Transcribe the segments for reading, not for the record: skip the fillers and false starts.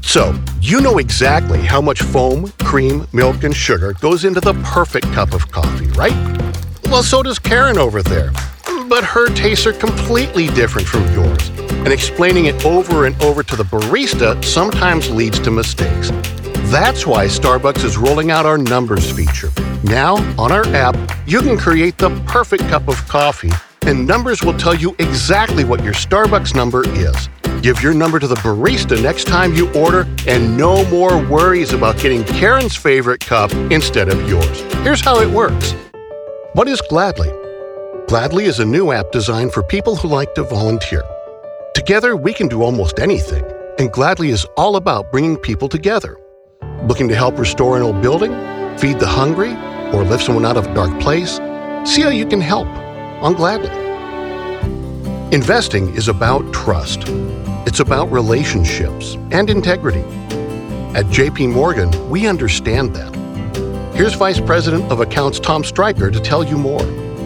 So, you know exactly how much foam, cream, milk, and sugar goes into the perfect cup of coffee, right? Well, so does Karen over there. But her tastes are completely different from yours, and explaining it over and over to the barista sometimes leads to mistakes. That's why Starbucks is rolling out our numbers feature. Now, on our app, you can create the perfect cup of coffee, and Numbers will tell you exactly what your Starbucks number is. Give your number to the barista next time you order, and no more worries about getting Karen's favorite cup instead of yours. Here's how it works. What is Gladly? Gladly is a new app designed for people who like to volunteer. Together, we can do almost anything, and Gladly is all about bringing people together. Looking to help restore an old building, feed the hungry, or lift someone out of a dark place? See how you can help on Gladly. Investing is about trust. It's about relationships and integrity. At JP Morgan, we understand that. Here's Vice President of Accounts Tom Stryker to tell you more.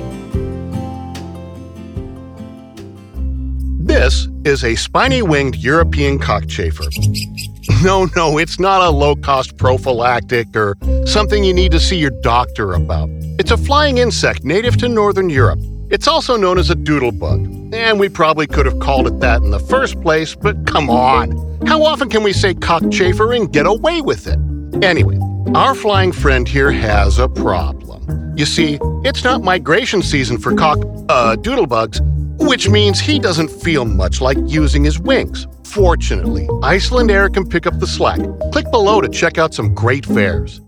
This is a spiny-winged European cockchafer. No, it's not a low-cost prophylactic or something you need to see your doctor about. It's a flying insect native to Northern Europe. It's also known as a doodlebug, and we probably could have called it that in the first place, but come on. How often can we say cockchafer and get away with it? Anyway, our flying friend here has a problem. You see, it's not migration season for doodlebugs, which means he doesn't feel much like using his wings. Fortunately, Iceland Air can pick up the slack. Click below to check out some great fares.